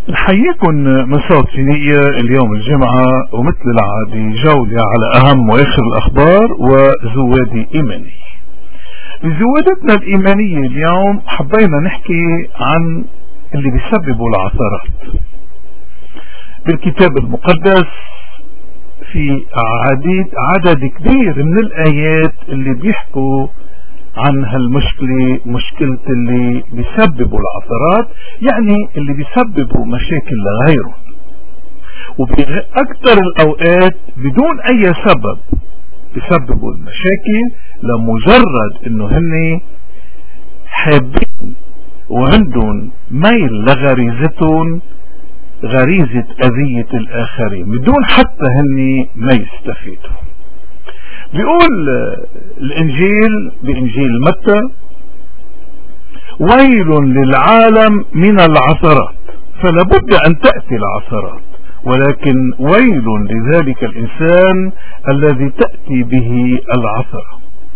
نحييكم مساء فينية اليوم الجمعة، ومثل العادة جولة على أهم وآخر الأخبار وزوادي إيمانية. بزوادتنا الإيمانية اليوم حبينا نحكي عن اللي بيسببوا العثرات. بالكتاب المقدس في عدد كبير من الآيات اللي بيحكوا عن هالمشكلة، مشكلة اللي بيسببوا العثرات، يعني اللي بيسببوا مشاكل لغيرهم، وبأكثر الأوقات بدون أي سبب بيسببوا المشاكل لمجرد انه هن حابين وعندهم ميل لغريزتهم، غريزة أذية الآخرين بدون حتى هن ما يستفيدوا. بيقول الإنجيل بإنجيل متى: ويل للعالم من العثرات، فلا بد أن تأتي العثرات، ولكن ويل لذلك الإنسان الذي تأتي به العثرة.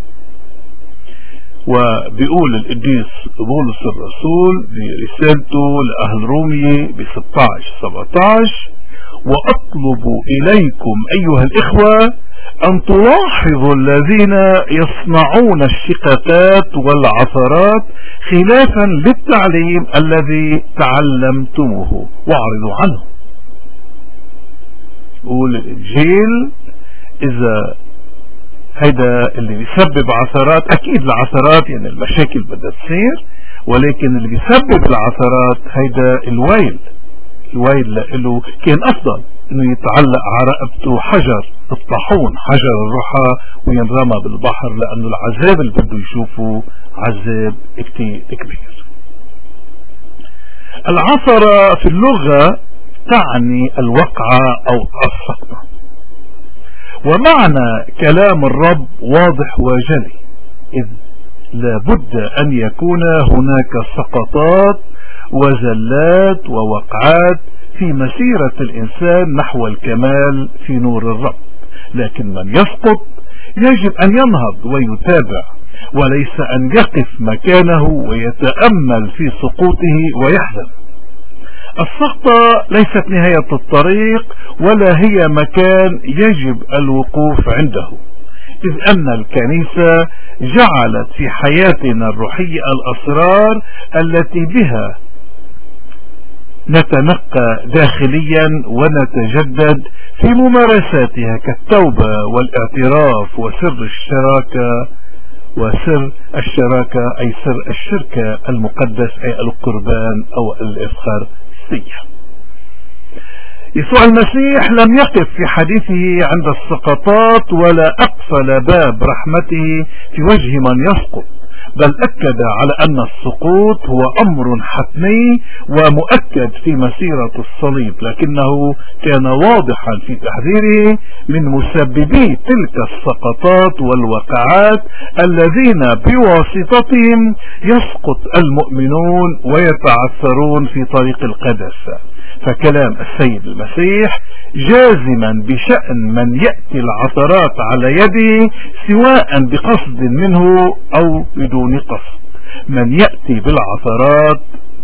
وبيقول القديس بولس الرسول برسالته لأهل رومية ب16-17: وأطلب إليكم أيها الإخوة أن تلاحظوا الذين يصنعون الشقاقات والعثرات خلافا للتعليم الذي تعلمتموه واعرضوا عنه. يقول الإنجيل إذا هيدا اللي بيسبب عثرات، أكيد العثرات يعني المشاكل بدها تصير، ولكن اللي بيسبب العثرات هيدا الويل له كان أفضل انه يتعلق على رقبته حجر الطاحون، حجر الرحى، وينرمى بالبحر، لانه العذاب اللي بده يشوفه عذاب كتير كبير. العثرة في اللغة تعني الوقعة او السقطة، ومعنى كلام الرب واضح وجلي، اذ لابد ان يكون هناك سقطات وزلات ووقعات في مسيرة الإنسان نحو الكمال في نور الرب، لكن من يسقط يجب أن ينهض ويتابع، وليس أن يقف مكانه ويتأمل في سقوطه ويحزن. السقطة ليست نهاية الطريق، ولا هي مكان يجب الوقوف عنده، إذ أن الكنيسة جعلت في حياتنا الروحية الأسرار التي بها نتنقى داخليا ونتجدد في ممارساتها كالتوبة والاعتراف وسر الشراكة أي سر الشركة المقدس أي القربان أو الإفخارستية. يسوع المسيح لم يقف في حديثه عند السقطات ولا أقفل باب رحمته في وجه من يسقط، بل أكد على أن السقوط هو أمر حتمي ومؤكد في مسيرة الصليب، لكنه كان واضحا في تحذيره من مسببي تلك السقطات والوقعات الذين بواسطتهم يسقط المؤمنون ويتعثرون في طريق القداسة. فكلام السيد المسيح جازما بشأن من يأتي العثرات على يده سواء بقصد منه أو بدون قصد. من يأتي بالعثرات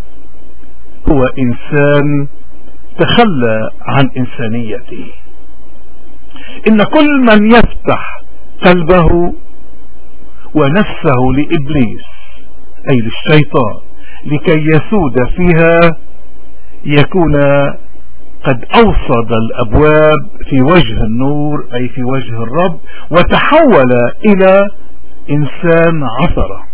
هو إنسان تخلى عن إنسانيته. إن كل من يفتح قلبه ونفسه لإبليس أي للشيطان لكي يسود فيها يكون قد أوصد الأبواب في وجه النور أي في وجه الرب، وتحول إلى إنسان عثرة.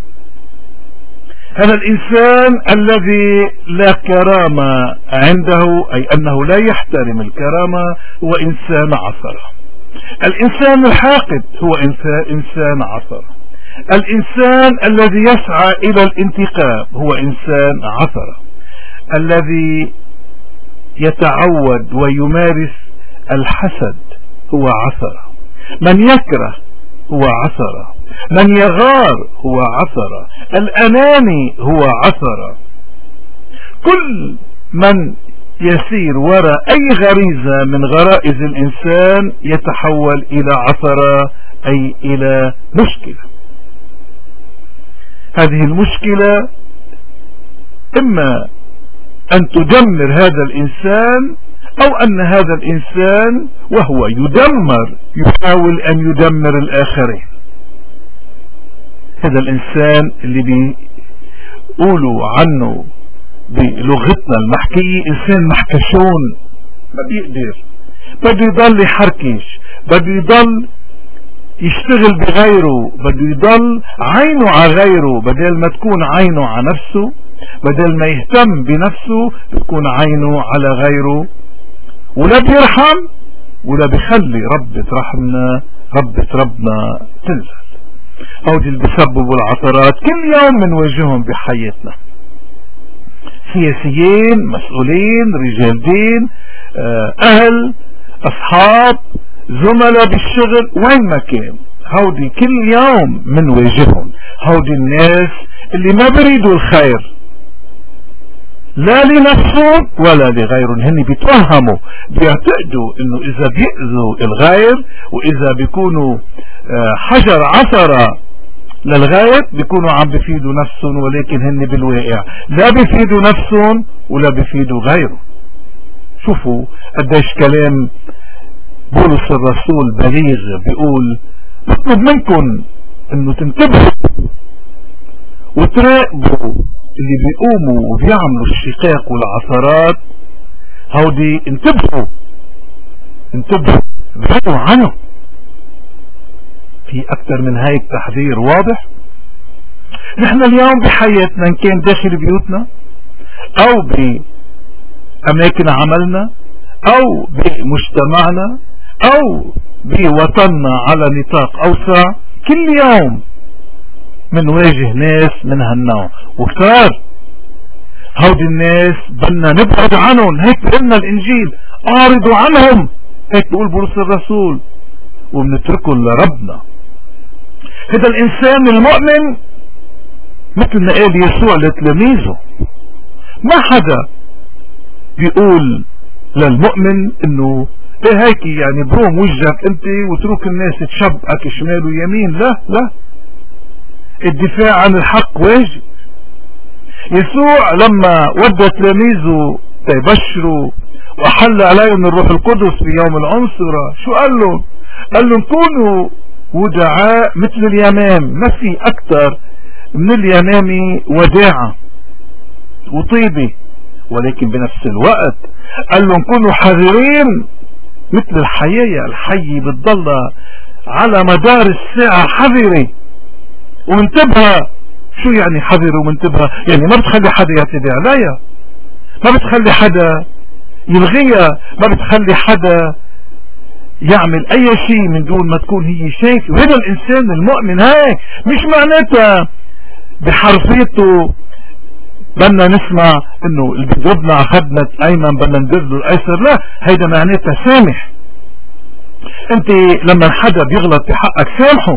هذا الإنسان الذي لا كرامة عنده أي أنه لا يحترم الكرامة هو إنسان عثرة. الإنسان الحاقد هو إنسان عثرة. الإنسان الذي يسعى إلى الانتقام هو إنسان عثرة. الذي يتعود ويمارس الحسد هو عثرة. من يكره هو عثرة. من يغار هو عثرة. الأناني هو عثرة. كل من يسير وراء أي غريزة من غرائز الإنسان يتحول إلى عثرة أي إلى مشكلة. هذه المشكلة إما أن تدمر هذا الإنسان، أو أن هذا الإنسان وهو يدمر يحاول أن يدمر الآخرين. هذا الإنسان اللي بيقولوا عنه بلغتنا المحكية إنسان محكشون، ما بيقدر، بده يضل يحركش، بده يضل يشتغل بغيره، بده يضل عينه على غيره، بدل ما تكون عينه على نفسه، بدل ما يهتم بنفسه بتكون عينه على غيره، ولا بيرحم ولا بيخلي ربة ربنا تنزل. هودي اللي بيسببوا العثرات كل يوم بنواجههم بحياتنا، سياسيين، مسؤولين، رجال دين، اهل، اصحاب، زملاء بالشغل، وين ما كان، هودي كل يوم بنواجههم. هودي الناس اللي ما بريدوا الخير لا لنفسهم ولا لغيرهم، هن بيتوهموا، بيعتقدوا انه اذا بيأذوا الغير واذا بيكونوا حجر عثرة للغير بيكونوا عم بيفيدوا نفسهم، ولكن هن بالواقع لا بيفيدوا نفسهم ولا بيفيدوا غيره. شوفوا قديش كلام بولس الرسول بليغ، بيقول بطلب منكم انه تنتبهوا وتراقبوا اللي بيقوموا وبيعملوا الشقاق والعثرات. هودي انتبهوا ابعدوا عنه. في اكتر من هيك تحذير واضح. نحن اليوم بحياتنا ان كان داخل بيوتنا او باماكن عملنا او بمجتمعنا او بوطننا على نطاق اوسع، كل يوم منواجه ناس من هالنوع وكثار. هودي الناس بدنا نبعد عنهم، هيك بقولنا الانجيل، اعرضوا عنهم، هيك بقول بولس الرسول، وبنتركهم لربنا. هذا الانسان المؤمن مثل ما قال يسوع لتلاميذه، ما حدا بيقول للمؤمن انه ايه هيك يعني بروم وجهك انت وتروك الناس تشبقك شمال ويمين. لا، الدفاع عن الحق واجب. يسوع لما ودى تلاميذه يبشروا واحل عليهم الروح القدس في يوم العنصرة، شو قال لهم؟ قال لهم كونوا ودعاء مثل اليمام، ما في اكتر من اليمامي وداعة وطيبة، ولكن بنفس الوقت قال لهم كونوا حذرين مثل الحياة، الحي بتضل على مدار الساعة حذرة ومنتبهة. شو يعني حذر ومنتبهة؟ يعني ما بتخلي حدا يعتدي عليها، ما بتخلي حدا يلغيها، ما بتخلي حدا يعمل اي شيء من دون ما تكون هي شايفه. وهذا الانسان المؤمن هيك، مش معناتها بحرفيته بدنا نسمع انه اللي بيضربنا على خدنا الايمن بدنا ندرله الايسر، لا، هيدا معناتها سامح. انت لما حدا بيغلط بحقك سامحه،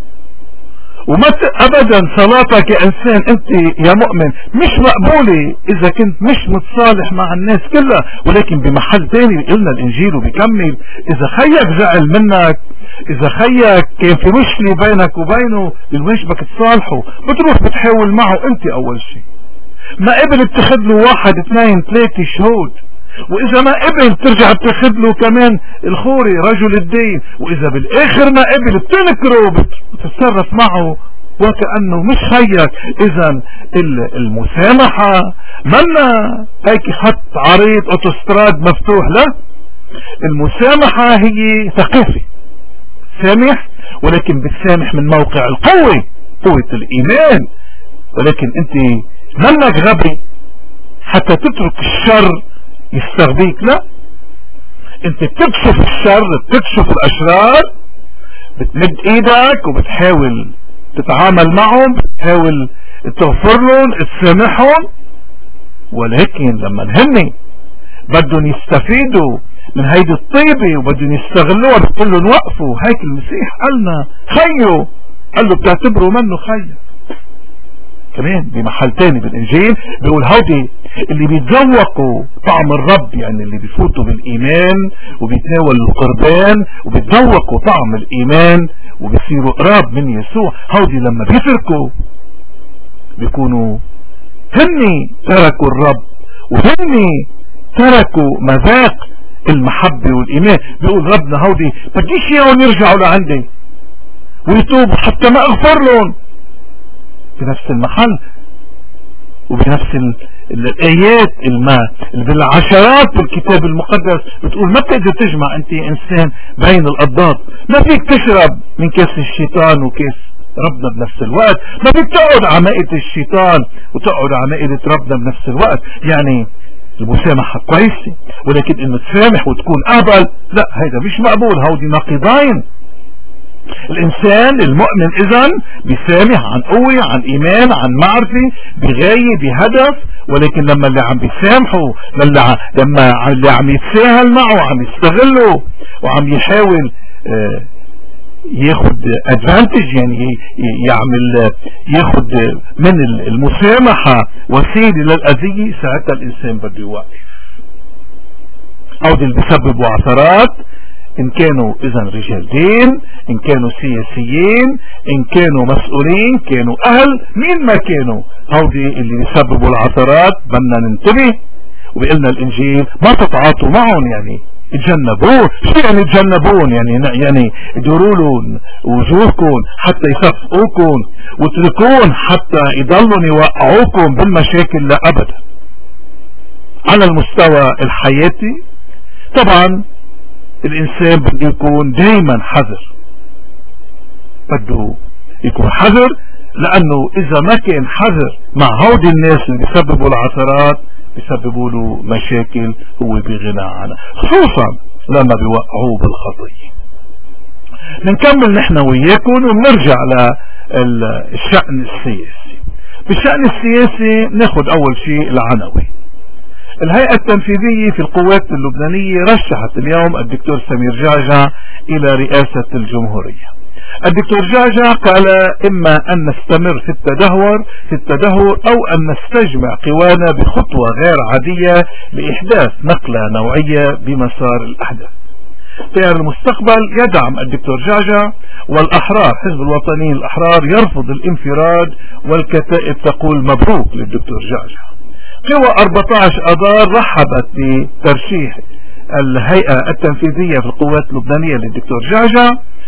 وما ابدا صلاتك يا انسان انت يا مؤمن مش مقبولة اذا كنت مش متصالح مع الناس كلها. ولكن بمحل تاني قلنا الانجيل وبيكمل، اذا خيك زعل منك، اذا خيك كان في مشكلة بينك وبينه، الواجبك تصالحه، بتروح بتحاول معه انت اول شيء. ما قبل بتاخد له 1 2 3 شهود، واذا ما قبل بترجع بتاخد له كمان الخوري رجل الدين، واذا بالاخر ما قبل بتنكره بتتصرف معه وكأنه مش خيك. اذا المسامحة منا هيك خط عريض اوتوستراد مفتوح، لا، المسامحة هي ثقافة. سامح، ولكن بتسامح من موقع القوة، قوة الايمان. ولكن انت منك غبي حتى تترك الشر يستغبيك، لا، انت بتكشف الشر، بتكشف الاشرار، بتمد ايدك وبتحاول تتعامل معهم، بتحاول تغفر لهم، تسامحهم. ولكن لما هن بدهم يستفيدوا من هيدي الطيبة وبدهم يستغلوها بتقول لهم وقفوا. هيك المسيح قالنا خيو، قال له بتعتبروا منه خيو. كمان بمحل تاني بالانجيل بيقول هودي اللي بيتذوقوا طعم الرب، يعني اللي بيفوتوا بالايمان وبيتناولوا القربان وبيتذوقوا طعم الايمان وبيصيروا قراب من يسوع، هودي لما بيتركوا بيكونوا هني تركوا الرب وهم تركوا مذاق المحبة والإيمان. بيقول ربنا هودي بديش اياهم يرجعوا لعندي ويتوبوا حتى ما اغفر لهم. بنفس المحل وبنفس الآيات اللي بالعشرات بالكتاب المقدس بتقول ما بتقدر تجمع انت انسان بين الأضداد. ما فيك تشرب من كاس الشيطان وكاس ربنا بنفس الوقت. ما فيك تقعد على مائدة الشيطان وتقعد على مائدة ربنا بنفس الوقت. يعني المسامحة كويسة، ولكن انه تسامح وتكون اهبل لا، هيدا مش مقبول. هودي نقيضين. الانسان المؤمن اذن بيسامح عن قوة، عن ايمان، عن معرفة، بغاية، بهدف. ولكن لما اللي عم بيسامحه، لما اللي عم يتساهل معه، عم يستغله وعم يحاول ياخد ادفانتج، يعني ياخد من المسامحة وسيلة للأذية، ساعتها الانسان بده يوقف. او اللي بيسببوا عثرات، ان كانوا اذا رجال دين، ان كانوا سياسيين، ان كانوا مسؤولين، كانوا اهل، مين ما كانوا، هودي اللي بيسببوا العثرات بدنا ننتبه. وبيقلنا الانجيل ما تتعاطوا معهم، يعني تجنبون. شو يعني تجنبون؟ يعني يدوروا لهم وجوهكم حتى يصفقوكم، وتركون حتى يضلوا يوقعوكم بالمشاكل لا ابدا. على المستوى الحياتي طبعا الانسان بده يكون دايما حذر، بده يكون حذر، لانه اذا ما كان حذر مع هودي الناس اللي بيسببوا العثرات بيسببوا له مشاكل هو بغنى عنها، خصوصا لما بيوقعوه بالخطية. نكمل نحن وياكم ونرجع للشأن السياسي. بالشأن السياسي ناخد اول شيء العناوين. الهيئة التنفيذية في القوات اللبنانية رشحت اليوم الدكتور سمير جعجع الى رئاسة الجمهورية. الدكتور جعجع قال اما ان نستمر في التدهور او ان نستجمع قوانا بخطوة غير عادية لاحداث نقلة نوعية بمسار الاحداث. تيار المستقبل يدعم الدكتور جعجع، والاحرار حزب الوطنيين الاحرار يرفض الانفراد، والكتائب تقول مبروك للدكتور جعجع. قوى 14 اذار رحبت بترشيح الهيئة التنفيذية في القوات اللبنانية للدكتور جعجع،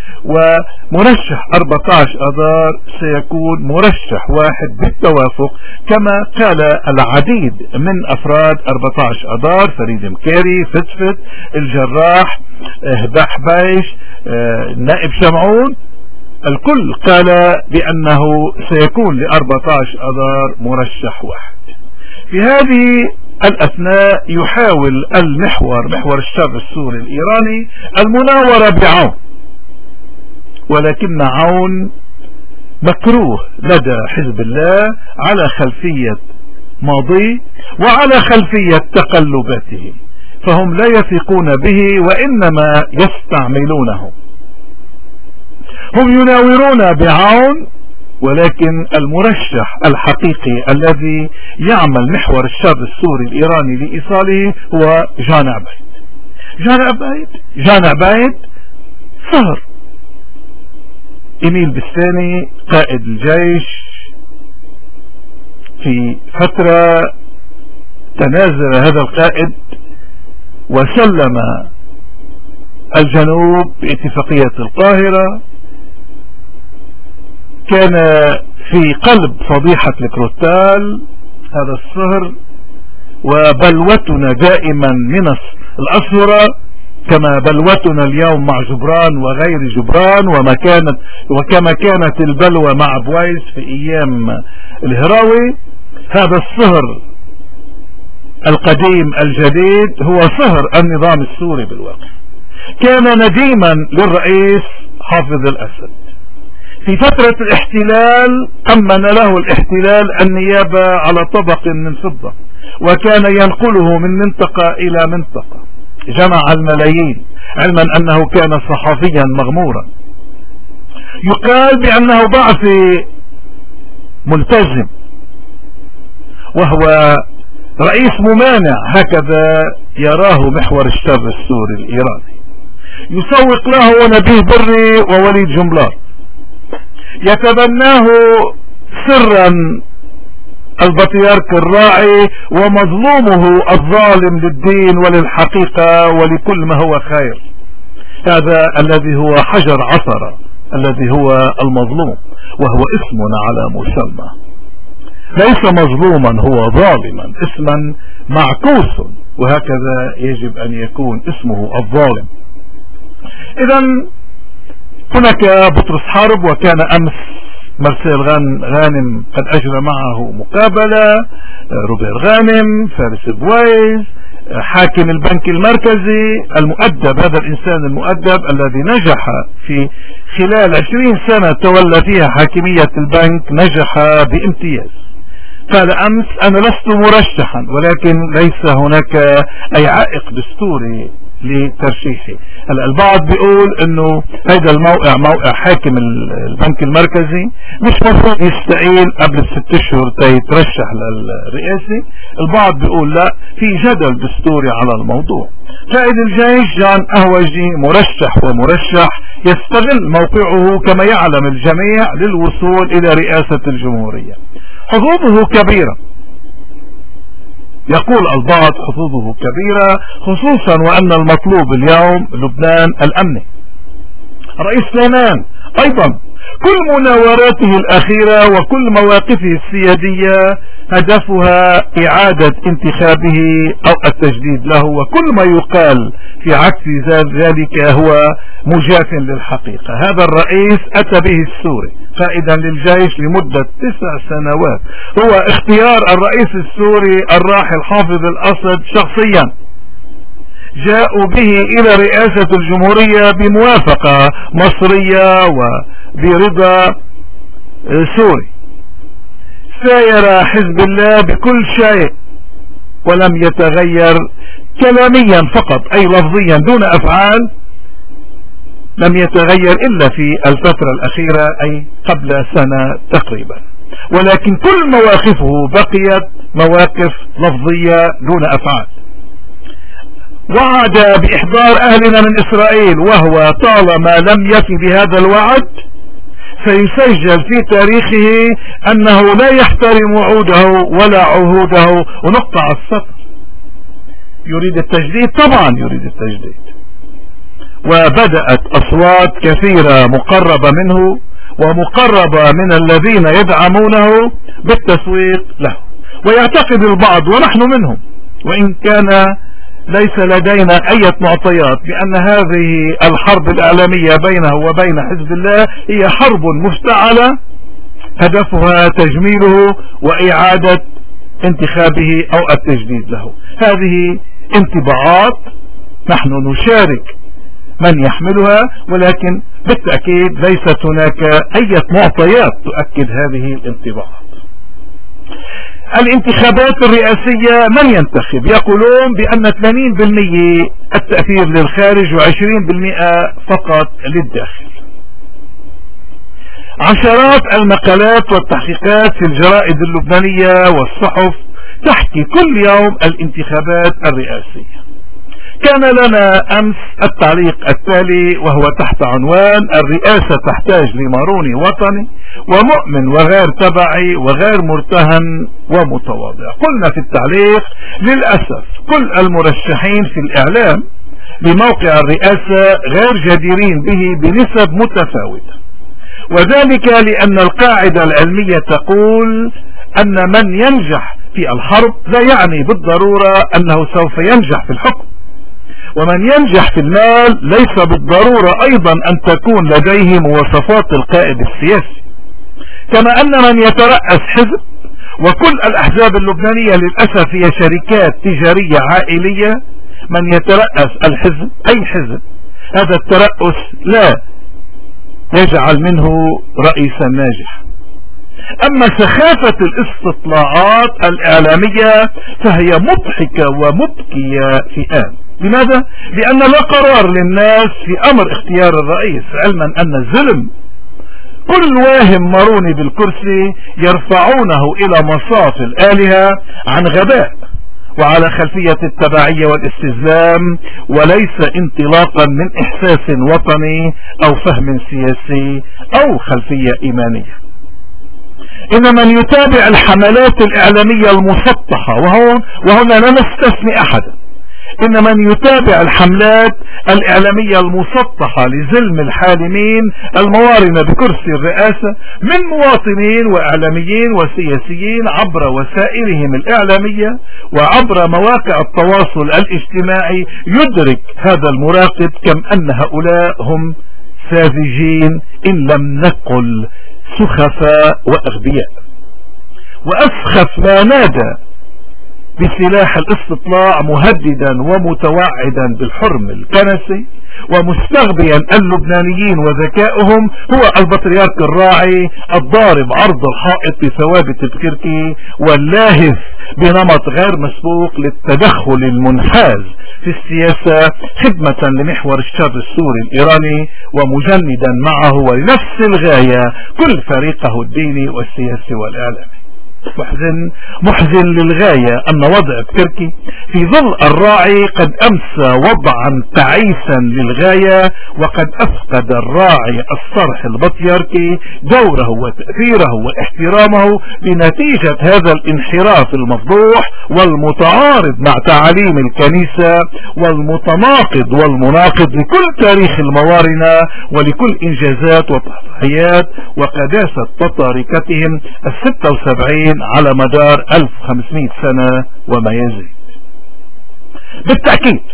ومرشح 14 اذار سيكون مرشح واحد بالتوافق، كما قال العديد من افراد 14 اذار: فريد مكاري، فتفت، الجراح، هباح بايش، النائب شمعون. الكل قال بانه سيكون ل 14 اذار مرشح واحد. في هذه الأثناء يحاول محور الشر السوري الإيراني المناورة بعون، ولكن عون مكروه لدى حزب الله على خلفية ماضيه وعلى خلفية تقلباته، فهم لا يثقون به وإنما يستعملونه. هم يناورون بعون، ولكن المرشح الحقيقي الذي يعمل محور الشر السوري الإيراني لإيصاله هو جان عبيد. جان عبيد صهر إيميل بستاني قائد الجيش في فترة تنازل هذا القائد وسلم الجنوب باتفاقية القاهرة. كان في قلب فضيحة الكروتال هذا الصهر، وبلوتنا دائما من الأسرة كما بلوتنا اليوم مع جبران وغير جبران، وكما كانت البلوى مع بويس في ايام الهراوي. هذا الصهر القديم الجديد هو صهر النظام السوري بالواقع. كان نديما للرئيس حافظ الأسد. في فترة الاحتلال أمن له الاحتلال النيابة على طبق من فضة، وكان ينقله من منطقة إلى منطقة، جمع الملايين، علما أنه كان صحفيا مغمورا. يقال بأنه بعثي ملتزم، وهو رئيس ممانع، هكذا يراه محور الشر السوري الإيراني. يسوق له نبيه بري ووليد جنبلاط، يتبناه سرا البطريرك الراعي ومظلومه الظالم للدين وللحقيقة ولكل ما هو خير. هذا الذي هو حجر عثرة، الذي هو المظلوم، وهو اسم على مسمى، ليس مظلوما، هو ظالما، اسما معكوس، وهكذا يجب أن يكون اسمه الظالم. إذا هناك بطرس حرب، وكان أمس مرسيل غانم قد أجرى معه مقابلة، روبير غانم، فارس بويز، حاكم البنك المركزي المؤدب، هذا الإنسان المؤدب الذي نجح في خلال 20 سنة تولى فيها حاكمية البنك، نجح بامتياز. قال أمس أنا لست مرشحا، ولكن ليس هناك أي عائق دستوري لترشيحي. البعض بيقول انه هذا الموقع موقع حاكم البنك المركزي مش مفروض يستقيل قبل 6 اشهر يترشح للرئاسي. البعض بيقول لا، في جدل دستوري على الموضوع. قائد الجيش جان أهوجي مرشح يستغل موقعه كما يعلم الجميع للوصول الى رئاسة الجمهورية. حظوظه كبيرة، يقول البعض حظوظه كبيرة، خصوصا وأن المطلوب اليوم لبنان الأمني. رئيس سليمان أيضا كل مناوراته الأخيرة وكل مواقفه السيادية هدفها إعادة انتخابه أو التجديد له، وكل ما يقال في عكس ذلك هو مجاف للحقيقة. هذا الرئيس أتى به السوري قائدا للجيش لمدة 9 سنوات، هو اختيار الرئيس السوري الراحل حافظ الأسد شخصيا، جاءوا به إلى رئاسة الجمهورية بموافقة مصرية وبرضا سوري. ساير حزب الله بكل شيء ولم يتغير كلاميا فقط، أي لفظيا دون أفعال، لم يتغير إلا في الفترة الأخيرة أي قبل سنة تقريبا، ولكن كل مواقفه بقيت مواقف لفظية دون أفعال. وعد بإحضار أهلنا من إسرائيل، وهو طالما لم يفي بهذا الوعد سيسجل في تاريخه أنه لا يحترم وعوده ولا عهوده، ونقطع السطر. يريد التجديد، طبعا يريد التجديد، وبدأت أصوات كثيرة مقربة منه ومقربة من الذين يدعمونه بالتسويق له. ويعتقد البعض ونحن منهم، وإن كان ليس لدينا أي معطيات، بأن هذه الحرب الإعلامية بينه وبين حزب الله هي حرب مفتعلة هدفها تجميله وإعادة انتخابه أو التجديد له. هذه انطباعات نحن نشارك من يحملها، ولكن بالتأكيد ليست هناك أي معطيات تؤكد هذه الانطباعات. الانتخابات الرئاسية من ينتخب؟ يقولون بأن 80% التأثير للخارج و20% فقط للداخل. عشرات المقالات والتحقيقات في الجرائد اللبنانية والصحف تحكي كل يوم الانتخابات الرئاسية. كان لنا أمس التعليق التالي وهو تحت عنوان: الرئاسة تحتاج لماروني وطني ومؤمن وغير تبعي وغير مرتهن ومتواضع. قلنا في التعليق: للأسف كل المرشحين في الإعلام لموقع الرئاسة غير جديرين به بنسب متفاوتة، وذلك لأن القاعدة العلمية تقول أن من ينجح في الحرب لا يعني بالضرورة أنه سوف ينجح في الحكم، ومن ينجح في المال ليس بالضرورة أيضا أن تكون لديه مواصفات القائد السياسي. كما أن من يترأس حزب، وكل الأحزاب اللبنانية للأسف هي شركات تجارية عائلية، من يترأس الحزب أي حزب، هذا الترأس لا يجعل منه رئيسا ناجحا. أما سخافة الاستطلاعات الإعلامية فهي مضحكة ومبكية في آن. لماذا؟ لأن لا قرار للناس في أمر اختيار الرئيس، علما أن الظلم كل واهم ماروني بالكرسي يرفعونه إلى مصاف الآلهة عن غباء وعلى خلفية التبعية والاستسلام، وليس انطلاقا من إحساس وطني أو فهم سياسي أو خلفية إيمانية. إن من يتابع الحملات الإعلامية المسطحة، وهنا لا نستثني أحدا، إن من يتابع الحملات الإعلامية المسطحة لزلم الحالمين الموارنة بكرسي الرئاسة من مواطنين وإعلاميين وسياسيين عبر وسائلهم الإعلامية وعبر مواقع التواصل الاجتماعي، يدرك هذا المراقب كم أن هؤلاء هم ساذجين إن لم نقل سخفاء وأغبياء. وأسخف ما نادى بسلاح الاستطلاع مهددا ومتوعدا بالحرم الكنسي ومستغبيا اللبنانيين وذكائهم هو البطريرك الراعي الضارب عرض الحائط بثوابت الكركي واللاهث بنمط غير مسبوق للتدخل المنحاز في السياسة خدمة لمحور الشر السوري الإيراني ومجندا معه ولنفس الغاية كل فريقه الديني والسياسي والإعلامي. محزن للغاية أن وضع التركي في ظل الراعي قد أمسى وضعا تعيسا للغاية، وقد أفقد الراعي الصرح البطيركي دوره وتأثيره واحترامه بنتيجة هذا الانحراف المفضوح والمتعارض مع تعاليم الكنيسة والمتناقض والمناقض لكل تاريخ الموارنة ولكل إنجازات وتضحيات وقداسة بطاركتهم 76 على مدار 1500 سنة وما يزيد. بالتأكيد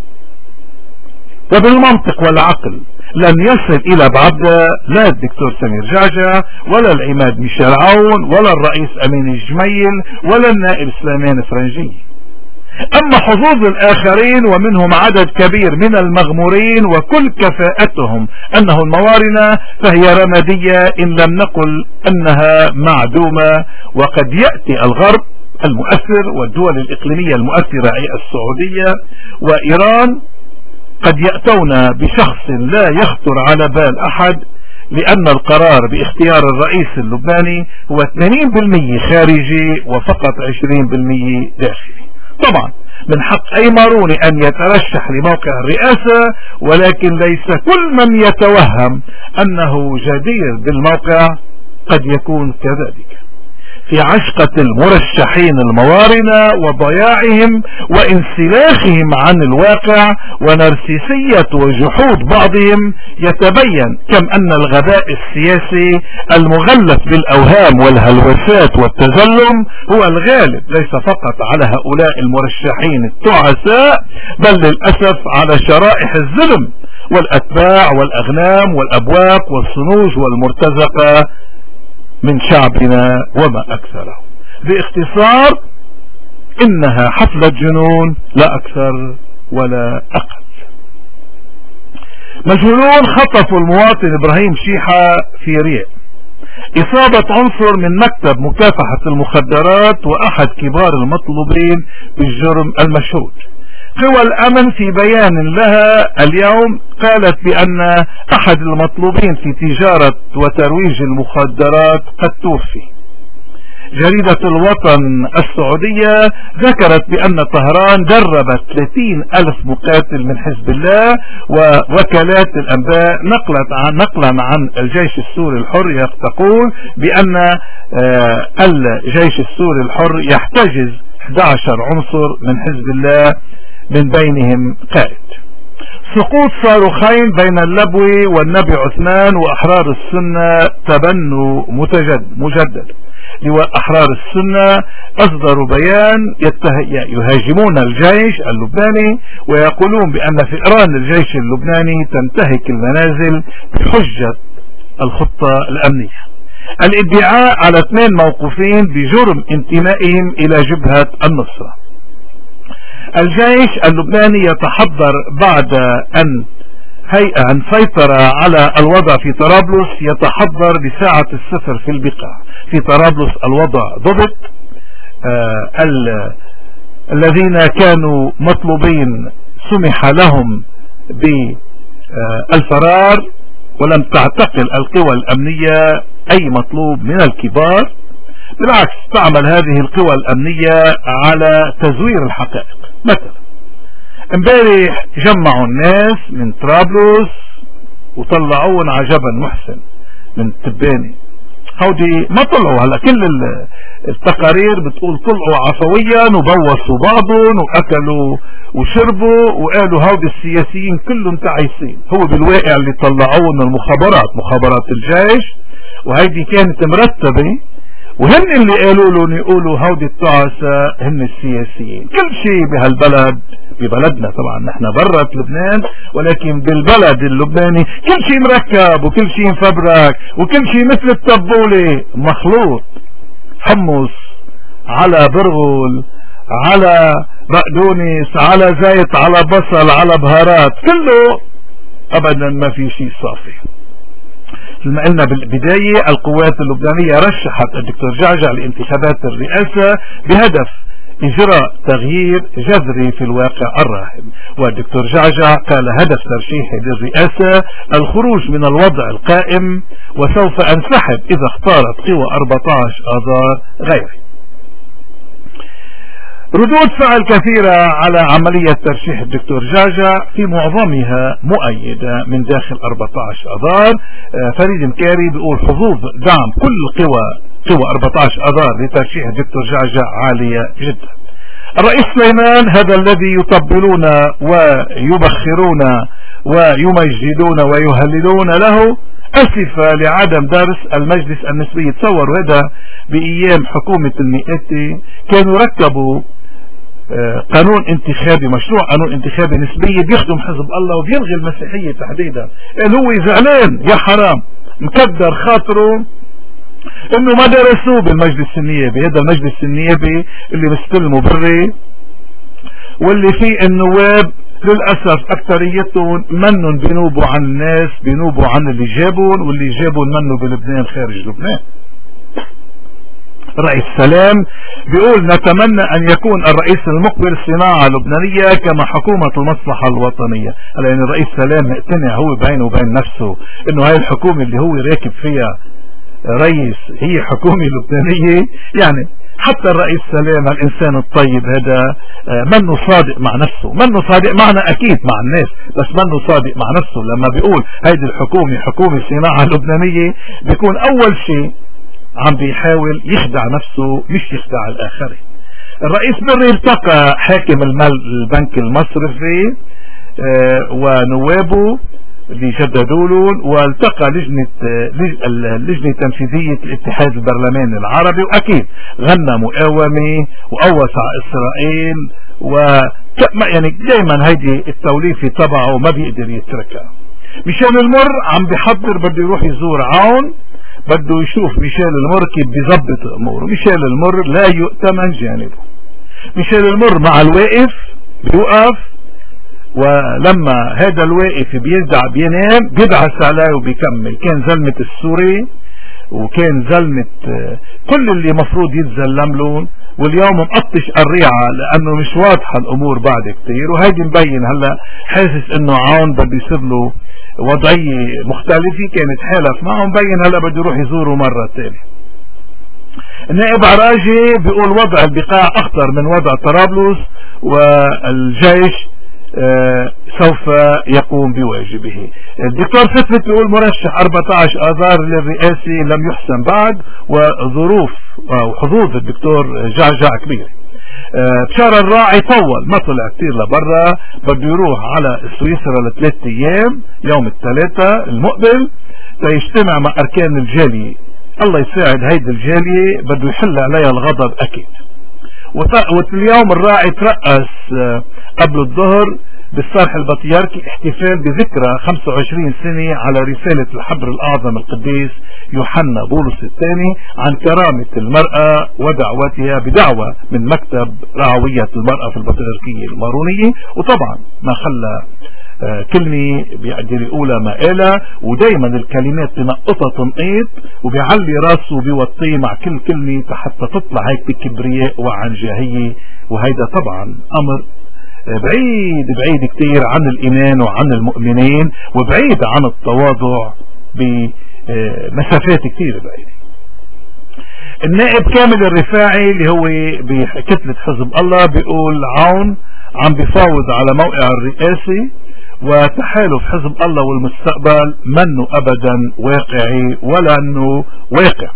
وبالمنطق والعقل لن يصل إلى بعد لا الدكتور سمير جعجع ولا العماد ميشيل عون ولا الرئيس أمين الجميل ولا النائب سليمان فرنجي. أما حظوظ الآخرين ومنهم عدد كبير من المغمورين وكل كفاءتهم أنه الموارنة فهي رمادية إن لم نقل أنها معدومة. وقد يأتي الغرب المؤثر والدول الإقليمية المؤثرة أي السعودية وإيران قد يأتون بشخص لا يخطر على بال أحد، لأن القرار باختيار الرئيس اللبناني هو 80% خارجي وفقط 20% داخلي. طبعا من حق أي ماروني أن يترشح لموقع الرئاسة، ولكن ليس كل من يتوهم أنه جدير بالموقع قد يكون كذلك. في عشقة المرشحين الموارنة وضياعهم وانسلاخهم عن الواقع ونرسيسية وجحود بعضهم يتبين كم أن الغباء السياسي المغلف بالأوهام والهلوسات والتزلم هو الغالب ليس فقط على هؤلاء المرشحين التعساء بل للأسف على شرائح الظلم والأتباع والأغنام والأبواق والصنوج والمرتزقة من شعبنا وما أكثره. باختصار إنها حفلة جنون لا أكثر ولا أقل. مجهولون خطفوا المواطن إبراهيم شيحة في ريع، إصابة عنصر من مكتب مكافحة المخدرات وأحد كبار المطلوبين بالجرم المشهود. قوى الأمن في بيان لها اليوم قالت بأن أحد المطلوبين في تجارة وترويج المخدرات قد توفي. جريدة الوطن السعودية ذكرت بأن طهران دربت 30,000 مقاتل من حزب الله، ووكالات الأنباء نقلا عن الجيش السوري الحر تقول بأن الجيش السوري الحر يحتجز 11 عنصر من حزب الله من بينهم قائد. سقوط صاروخين بين اللبوي والنبي عثمان وأحرار السنة تبنوا مجدد. لواء أحرار السنة أصدروا بيان يهاجمون الجيش اللبناني ويقولون بأن فئران الجيش اللبناني تنتهك المنازل بحجة الخطة الأمنية. الادعاء على 2 موقوفين بجرم انتمائهم إلى جبهة النصرة. الجيش اللبناني يتحضر بعد أن سيطر على الوضع في طرابلس، يتحضر بساعة الصفر في البقاع. في طرابلس الوضع ضبط. الذين كانوا مطلوبين سمح لهم بالفرار، ولم تعتقل القوى الأمنية أي مطلوب من الكبار، بالعكس تعمل هذه القوى الأمنية على تزوير الحقائق. مثلا امبارح جمعوا الناس من طرابلس وطلعون على جبل محسن من تباني هودي ما طلعوا. هلا كل التقارير بتقول طلعوا عفويا وبوصوا بعضهم واكلوا وشربوا وقالوا هودي السياسيين كلهم تعيسين. هو بالواقع اللي طلعوه من المخابرات، مخابرات الجيش، وهيدي كانت مرتبة، وهن اللي قالوا لهم يقولوا هودي التعسة هن السياسيين. كل شيء بهالبلد، ببلدنا طبعا نحن برة لبنان، ولكن بالبلد اللبناني كل شيء مركب وكل شيء مفبرك وكل شيء مثل التبولة مخلوط، حمص على برغل على بقدونس على زيت على بصل على بهارات، كله ابدا ما في شيء صافي. لما قلنا بالبداية القوات اللبنانية رشحت الدكتور جعجع لانتخابات الرئاسة بهدف إجراء تغيير جذري في الواقع الراهن، والدكتور جعجع قال هدف ترشيحي للرئاسة الخروج من الوضع القائم، وسوف أنسحب إذا اختارت قوى 14 آذار غيري. ردود فعل كثيرة على عملية ترشيح الدكتور جعجع، في معظمها مؤيدة من داخل 14 آذار. فريد مكاري بيقول حظوظ دعم كل قوى 14 آذار لترشيح الدكتور جعجع عالية جدا. الرئيس سليمان هذا الذي يطبلون ويبخرون ويمجدون ويهللون له أسف لعدم درس المجلس النسبي. تصوروا هذا بأيام حكومة المئاتي كانوا ركبوا قانون انتخابي، مشروع قانون انتخابي نسبي بيخدم حزب الله وبيلغي المسيحية تحديدا. قال هو زعلان يا حرام، مكدر خاطره انه ما درسوه بالمجلس النيابي. هذا المجلس النيابي اللي مستلمه بري، واللي فيه النواب للأسف أكثريتهم منهم بينوبوا عن الناس، بينوبوا عن اللي جابون، واللي جابون منه بلبنان خارج لبنان. رئيس سلام بيقول نتمنى أن يكون الرئيس المقبل صناعة لبنانية كما حكومة المصلحة الوطنية. لأن الرئيس سلام مقتنع هو بينه وبين نفسه إنه هاي الحكومة اللي هو راكب فيها رئيس هي حكومة لبنانية. يعني حتى الرئيس سلام الإنسان الطيب هذا منه صادق مع نفسه، منه صادق معنا أكيد مع الناس، بس منه صادق مع نفسه. لما بيقول هيدي الحكومة حكومة صناعة لبنانية بيكون أول شيء عم بيحاول يخدع نفسه مش يخدع الآخرين. الرئيس بري التقى حاكم البنك المصرفي ونوابه اللي جددوا له، والتقى لجنة تنفيذية الاتحاد البرلماني العربي، وأكيد غنى مقاومة وقوص على إسرائيل، يعني دايما هيدي التوليفة تبعه ما بيقدر يتركها. ميشيل المر عم بيحضر بده يروح يزور عون، بده يشوف ميشيل المر كيف بيظبط اموره. ميشيل المر لا يؤتمن جانبه. ميشيل المر مع الواقف بيوقف، ولما هذا الواقف بيرجع بينام بيدعس عليه وبيكمل. كان زلمة السوري وكان زلمة كل اللي مفروض يتزلم لهم، واليوم مقطش الريعة لانه مش واضحة الامور بعد كتير. وهيدي مبين هلا حاسس انه عون بده يصير له وضعية مختلفة، كانت حالف معهم مبين هلا بده يروح يزوره مرة تانية. النائب عراجي بيقول وضع البقاع اخطر من وضع طرابلس، والجيش سوف يقوم بواجبه. الدكتور فتفت بيقول مرشح 14 آذار للرئاسي لم يحسن بعد، وظروف وحظوظ الدكتور جعجع كبيرة. بشار الراعي طول ما طلع كتير لبرا، بده يروح على سويسرا ل3 ايام يوم الثلاثاء المقبل تيجتمع مع اركان الجالية. الله يساعد هيدي الجالية بده يحل عليها الغضب اكيد. واليوم الراعي ترأس قبل الظهر بالصرح البطياركي احتفال بذكرى 25 سنة على رسالة الحبر الأعظم القديس يوحنا بولس الثاني عن كرامة المرأة ودعوتها بدعوة من مكتب رعوية المرأة في البطياركية المارونية. وطبعا ما خلى كلمة بيقدر يقولها ما قالها، ودايما الكلمات تنقطها تنقيط وبيعلي راسه وبيوطيه مع كل كلمة حتى تطلع هيك بكبرياء وعنجاهية. وهيدا طبعا أمر بعيد كتير عن الإيمان وعن المؤمنين، وبعيد عن التواضع بمسافات كتير بعيدة. النائب كامل الرفاعي اللي هو بكتلة حزب الله بيقول عون عم بيفاوض على موقع الرئاسي، وتحالف حزب الله والمستقبل منه ابدا واقعي ولا انه واقع.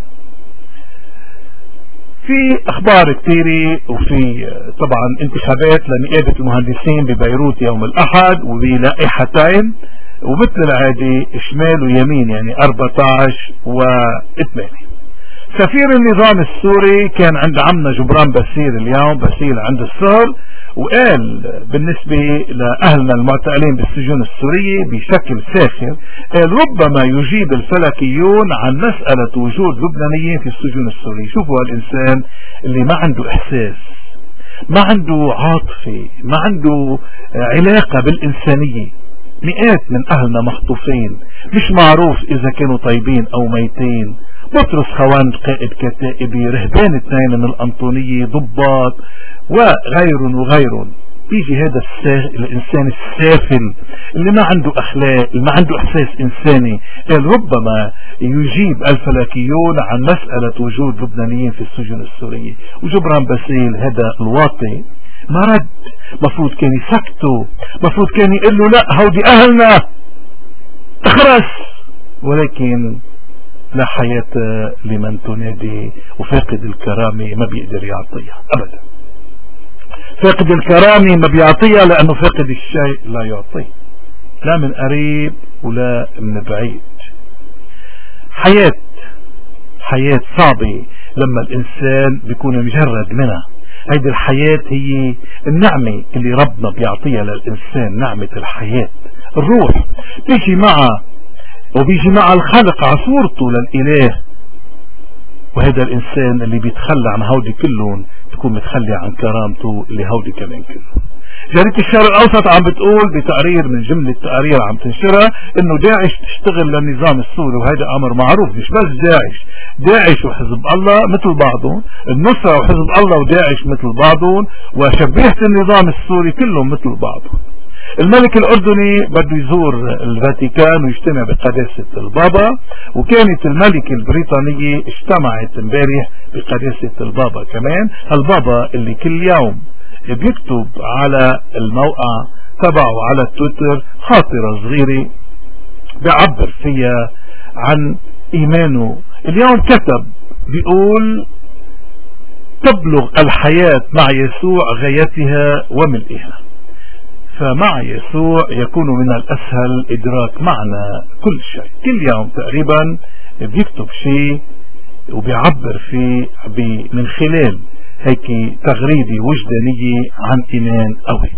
في اخبار كثيرة، وفي طبعا انتخابات لنقابة المهندسين ببيروت يوم الاحد وبلائحتين، ومثل العادي شمال ويمين يعني 14 و8. سفير النظام السوري كان عند عمنا جبران باسيل اليوم، باسيل عند السهر، وقال بالنسبة لأهلنا المعتقلين بالسجون السورية بشكل ساخر، قال ربما يجيب الفلكيون عن مسألة وجود لبنانيين في السجون السورية. شوفوا هالإنسان اللي ما عنده إحساس، ما عنده عاطفة، ما عنده علاقة بالإنسانية. مئات من أهلنا مخطوفين، مش معروف إذا كانوا طيبين أو ميتين. بطرس خوان قائد كتائبي، رهبان 2 من الأنطونية، ضباط وغيرهم. بيجي هذا الإنسان السافل اللي ما عنده أخلاق، اللي ما عنده إحساس إنساني، قال ربما يجيب الفلكيون عن مسألة وجود لبنانيين في السجن السورية. وجبران باسيل هذا الواطي ما رد، مفروض كان يسكته، مفروض كان يقول له لا هودي أهلنا اخرس، ولكن لا حياة لمن تنادي، وفاقد الكرامة ما بيقدر يعطيها أبدا. فاقد الكرامة ما بيعطيها لأنه فاقد الشيء لا يعطيه، لا من قريب ولا من بعيد. حياة صعبة لما الإنسان بيكون مجرد منها. هيدي الحياة هي النعمة اللي ربنا بيعطيها للإنسان، نعمة الحياة. الروح بيجي مع الخلق عصورته للإله، وهذا الإنسان اللي بيتخلى عن هودي كلهم بيكون متخلي عن كرامته اللي هودي كمان كلهم. جريدة الشرق الأوسط عم بتقول بتقرير من جملة تقارير عم تنشرها إنه داعش تشتغل للنظام السوري، وهذا أمر معروف. مش بس داعش وحزب الله مثل بعضهم، النصرة وحزب الله وداعش مثل بعضهم، وشبيهة النظام السوري كلهم مثل بعضهم. الملك الأردني بده يزور الفاتيكان ويجتمع بقداسة البابا، وكانت الملكة البريطانية اجتمعت امبارح بقداسة البابا كمان. البابا اللي كل يوم بيكتب على الموقع تبعه على التويتر خاطرة صغيرة بيعبر فيها عن إيمانه. اليوم كتب بيقول تبلغ الحياة مع يسوع غايتها وملئها، فمع يسوع يكون من الأسهل إدراك معنى كل شيء. كل يوم تقريبا بيكتب شيء وبيعبر فيه من خلال هيك تغريدة وجدانية عن إيمان قوي.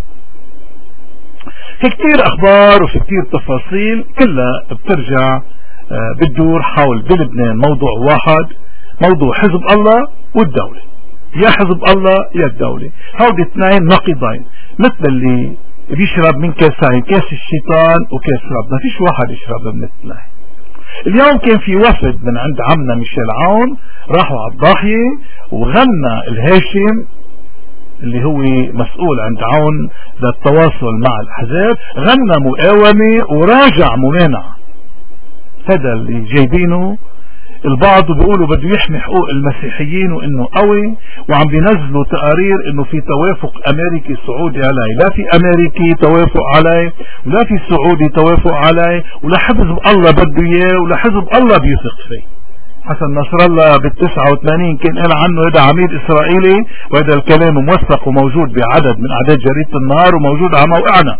في كتير أخبار وفي كتير تفاصيل كلها بترجع بتدور حول بلبنان موضوع واحد، موضوع حزب الله والدولة. يا حزب الله يا الدولة، هودي 2 نقيضين، مثل اللي بيشرب من كاسين، كاس الشيطان وكاس ربنا، فيش واحد يشرب من الثنين. اليوم كان في وفد من عند عمنا ميشيل عون، راحوا على الضاحية وغنى الهاشم اللي هو مسؤول عند عون للتواصل مع الأحزاب، غنى مقاومة وراجع ممانعة. هذا اللي جايبينه البعض بيقولوا بده يحمي حقوق المسيحيين وانه قوي، وعم بينزلوا تقارير انه في توافق امريكي سعودي عليه. لا في امريكي توافق عليه، ولا في سعودي توافق عليه، ولا حزب الله بده اياه، ولا حزب الله بيثق فيه. حسن نصر الله بال89 كان قال عنه هذا عميد اسرائيلي، وهذا الكلام موثق وموجود بعدد من اعداد جريدة النهار وموجود على موقعنا.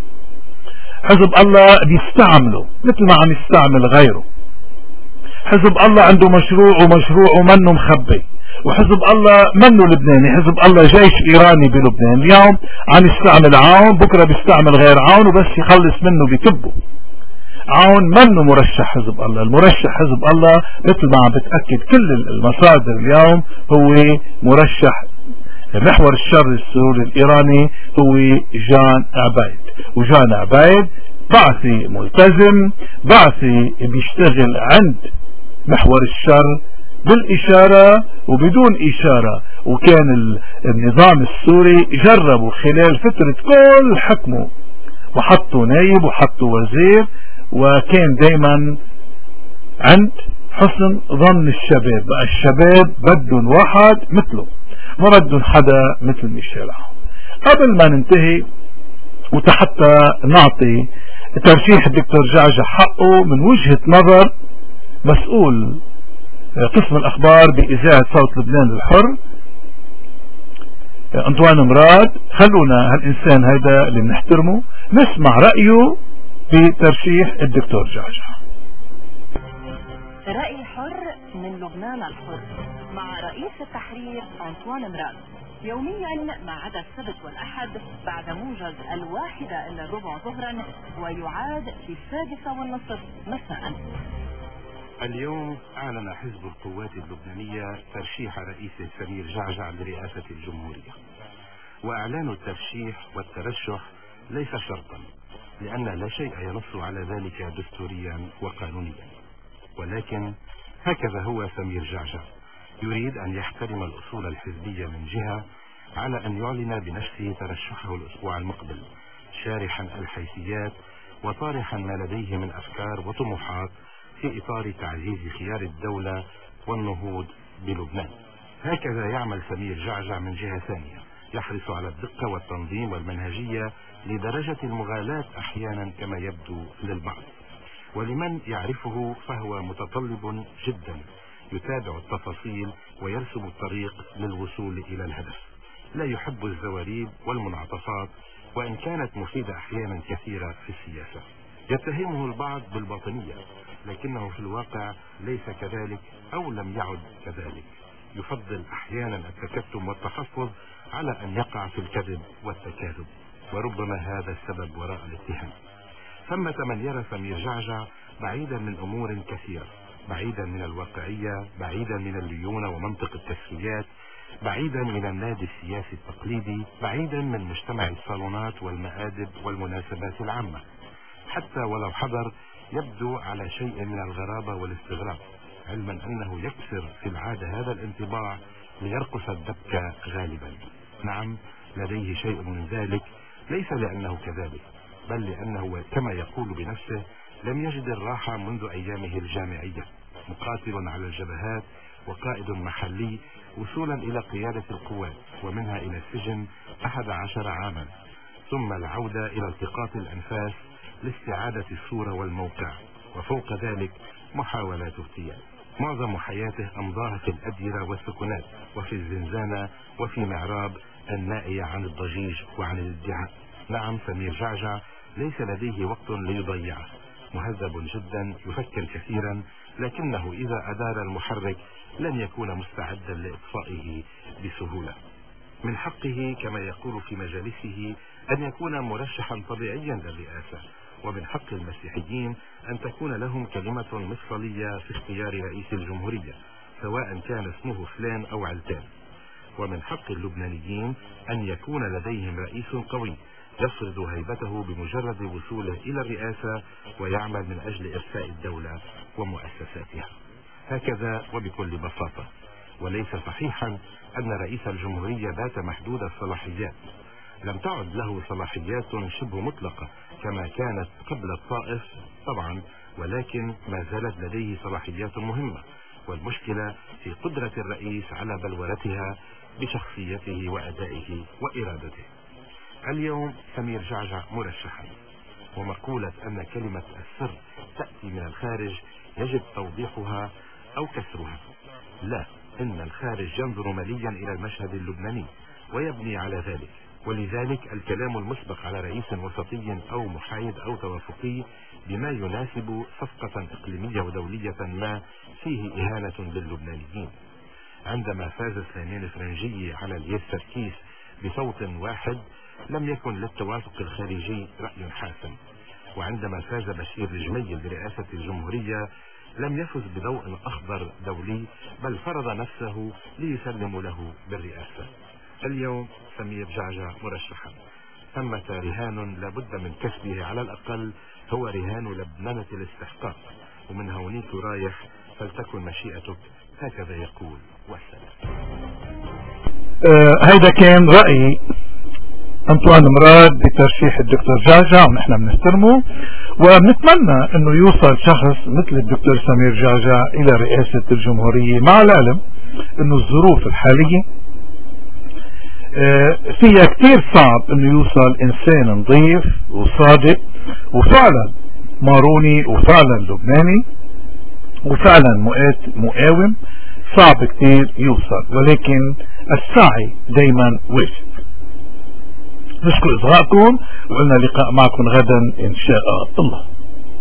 حزب الله بيستعمله مثل ما عم يستعمل غيره. حزب الله عنده مشروع ومشروعه منه مخبي، وحزب الله منه لبناني. حزب الله جيش ايراني بلبنان، اليوم عم يستعمل عون، بكره بيستعمل غير عون، وبس يخلص منه بكبه. عون منه مرشح حزب الله، المرشح حزب الله مثل ما عم بتأكد كل المصادر اليوم هو مرشح محور الشر السوري الإيراني هو جان عبيد. وجان عبيد بعثي ملتزم، بعثي بيشتغل عند محور الشر بالإشارة وبدون إشارة. وكان النظام السوري جربوا خلال فترة كل حكمه وحطوا نايب وحطوا وزير، وكان دايما عند حسن ظن الشباب. بقى الشباب بدهم واحد مثله، ما بدهم حدا مثل ميشيل عون. قبل ما ننتهي وحتى نعطي ترشيح الدكتور جعجع حقه من وجهة نظر مسؤول قسم الأخبار بإذاعة صوت لبنان الحر أنطوان مراد، خلونا هالإنسان هذا اللي بنحترمه نسمع رأيه بترشيح الدكتور جعجع. رأي حر من لبنان الحر مع رئيس التحرير أنطوان مراد، يوميا ما عدا السبت والأحد بعد موجز 1:15 ظهرا، ويعاد في 6:30 مساء. اليوم أعلن حزب القوات اللبنانية ترشيح رئيسه سمير جعجع لرئاسة الجمهورية، وإعلان الترشيح والترشح ليس شرطا، لأن لا شيء ينص على ذلك دستوريا وقانونيا، ولكن هكذا هو سمير جعجع، يريد أن يحترم الأصول الحزبية من جهة، على أن يعلن بنفسه ترشحه الأسبوع المقبل، شارحا الحيثيات وطارحا ما لديه من أفكار وطموحات في إطار تعزيز خيار الدولة والنهوض بلبنان. هكذا يعمل سمير جعجع من جهة ثانية، يحرص على الدقة والتنظيم والمنهجية لدرجة المغالاة أحيانا كما يبدو للبعض، ولمن يعرفه فهو متطلب جدا، يتابع التفاصيل ويرسم الطريق للوصول إلى الهدف، لا يحب الزواريب والمنعطفات وإن كانت مفيدة أحيانا كثيرة في السياسة. يتهمه البعض بالباطنية، لكنه في الواقع ليس كذلك أو لم يعد كذلك، يفضل أحيانا التكتم والتحفظ على أن يقع في الكذب والتكاذب، وربما هذا السبب وراء الاتهام. ثمة من يرى سمير جعجع بعيدا من أمور كثيرة، بعيدا من الواقعية، بعيدا من الليونة ومنطق التسويات، بعيدا من النادي السياسي التقليدي، بعيدا من مجتمع الصالونات والمآدب والمناسبات العامة، حتى ولو حضر يبدو على شيء من الغرابة والاستغراب، علما أنه يكسر في العادة هذا الانطباع ليرقص الدبكة غالبا. نعم، لديه شيء من ذلك، ليس لأنه كذلك، بل لأنه كما يقول بنفسه لم يجد الراحة منذ أيامه الجامعية، مقاتل على الجبهات وقائد محلي، وصولا إلى قيادة القوات ومنها إلى السجن 11 عاما، ثم العودة إلى التقاط الأنفاس لاستعادة الصورة والموقع، وفوق ذلك محاولات اغتيال. معظم حياته أمضاها في الأديرة والسكنات وفي الزنزانة وفي معراب النائية عن الضجيج وعن الادعاء. نعم، سمير جعجع ليس لديه وقت ليضيعه، مهذب جدا، يفكر كثيرا، لكنه إذا أدار المحرك لن يكون مستعدا لإطفائه بسهولة. من حقه كما يقول في مجالسه أن يكون مرشحا طبيعيا للرئاسة، ومن حق المسيحيين أن تكون لهم كلمة مفصلية في اختيار رئيس الجمهورية، سواء كان اسمه فلان أو علتان، ومن حق اللبنانيين أن يكون لديهم رئيس قوي يفرض هيبته بمجرد وصوله إلى الرئاسة ويعمل من أجل إرساء الدولة ومؤسساتها. هكذا وبكل بساطة. وليس صحيحا أن رئيس الجمهورية بات محدود الصلاحيات، لم تعد له صلاحيات شبه مطلقة كما كانت قبل الطائف طبعا، ولكن ما زالت لديه صلاحيات مهمة، والمشكلة في قدرة الرئيس على بلورتها بشخصيته وأدائه وإرادته. اليوم سمير جعجع مرشحا، ومقولة أن كلمة السر تأتي من الخارج يجب توضيحها أو كسرها. لا، إن الخارج ينظر مليا إلى المشهد اللبناني ويبني على ذلك، ولذلك الكلام المسبق على رئيس وسطي أو محايد أو توافقي بما يناسب صفقة إقليمية ودولية ما فيه إهانة باللبنانيين. عندما فاز سليمان فرنجي على الياس سركيس بصوت واحد لم يكن للتوافق الخارجي رأي حاسم، وعندما فاز بشير الجميل برئاسة الجمهورية لم يفز بضوء أخضر دولي، بل فرض نفسه ليسلم له بالرئاسة. اليوم سمير جعجع مرشحا، ثمة رهان لابد من كسبه، على الأقل هو رهان لبنانة الاستحقاق، ومن هونيك رايح فلتكن مشيئتك، هكذا يقول والسلام. هيدا كان رأي أنطوان مراد بترشيح الدكتور جعجع، ونحن بنحترمه وبنتمنى انه يوصل شخص مثل الدكتور سمير جعجع الى رئاسة الجمهورية، مع العلم انه الظروف الحالية فيها كتير صعب انه يوصل انسان نظيف وصادق وفعلا ماروني وفعلا لبناني وفعلا مقاوم، صعب كتير يوصل، ولكن السعي دايما واجب. نشكر إصغائكم وقلنا لقاء معكم غدا إن شاء الله.